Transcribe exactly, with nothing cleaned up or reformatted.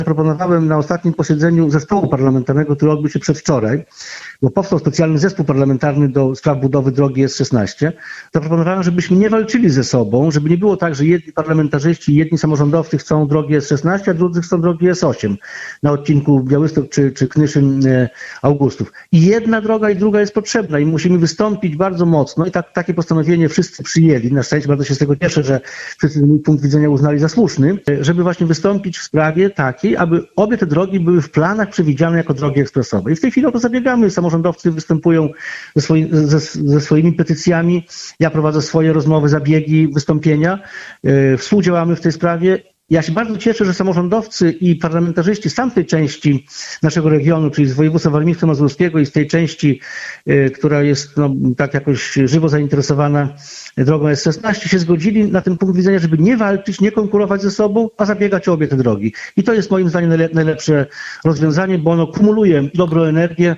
Proponowałem na ostatnim posiedzeniu zespołu parlamentarnego, który odbył się przedwczoraj, bo powstał specjalny zespół parlamentarny do spraw budowy drogi S szesnaście. Zaproponowałem, żebyśmy nie walczyli ze sobą, żeby nie było tak, że jedni parlamentarzyści, jedni samorządowcy chcą drogi S szesnaście, a drudzy chcą drogi S osiem na odcinku Białystok czy, czy Knyszyn-Augustów. I jedna droga i druga jest potrzebna i musimy wystąpić bardzo mocno i tak, takie postanowienie wszyscy przyjęli. Na szczęście bardzo się z tego cieszę, że wszyscy mój punkt widzenia uznali za słuszny, żeby właśnie wystąpić w sprawie takiej, aby obie te drogi były w planach przewidziane jako drogi ekspresowe. I w tej chwili o to zabiegamy. Samorządowcy występują ze, swoi, ze, ze swoimi petycjami. Ja prowadzę swoje rozmowy, zabiegi, wystąpienia. Yy, współdziałamy w tej sprawie. Ja się bardzo cieszę, że samorządowcy i parlamentarzyści z tamtej części naszego regionu, czyli z województwa warmińsko-mazurskiego i z tej części, y, która jest no, tak jakoś żywo zainteresowana drogą S szesnaście, się zgodzili na ten punkt widzenia, żeby nie walczyć, nie konkurować ze sobą, a zabiegać o obie te drogi. I to jest moim zdaniem najlepsze rozwiązanie, bo ono kumuluje dobrą energię